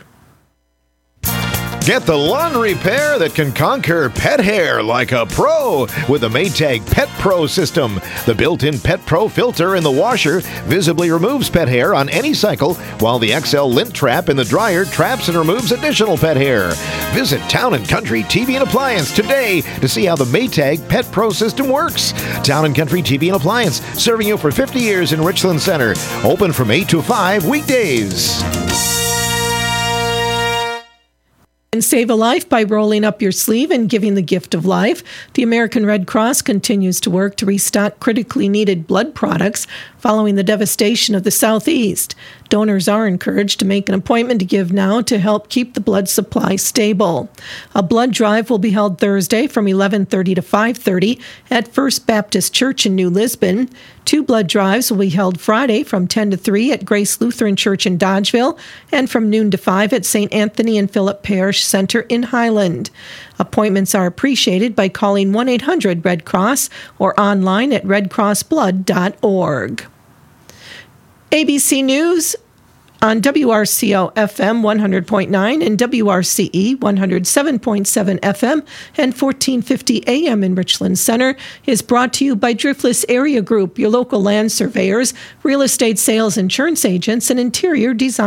Get the lawn repair that can conquer pet hair like a pro with the Maytag Pet Pro system. The built-in Pet Pro filter in the washer visibly removes pet hair on any cycle, while the X L lint trap in the dryer traps and removes additional pet hair. Visit Town and Country T V and Appliance today to see how the Maytag Pet Pro system works. Town and Country T V and Appliance, serving you for fifty years in Richland Center. Open from eight to five weekdays. And save a life by rolling up your sleeve and giving the gift of life. The American Red Cross continues to work to restock critically needed blood products following the devastation of the Southeast. Donors are encouraged to make an appointment to give now to help keep the blood supply stable. A blood drive will be held Thursday from eleven thirty to five thirty at First Baptist Church in New Lisbon. Two blood drives will be held Friday from ten to three at Grace Lutheran Church in Dodgeville and from noon to five at Saint Anthony and Philip Parish Center in Highland. Appointments are appreciated by calling one eight hundred red cross or online at red cross blood dot org. A B C News on W R C O F M one hundred point nine and W R C E one hundred seven point seven F M and fourteen fifty A M in Richland Center is brought to you by Driftless Area Group, your local land surveyors, real estate sales insurance agents, and interior design.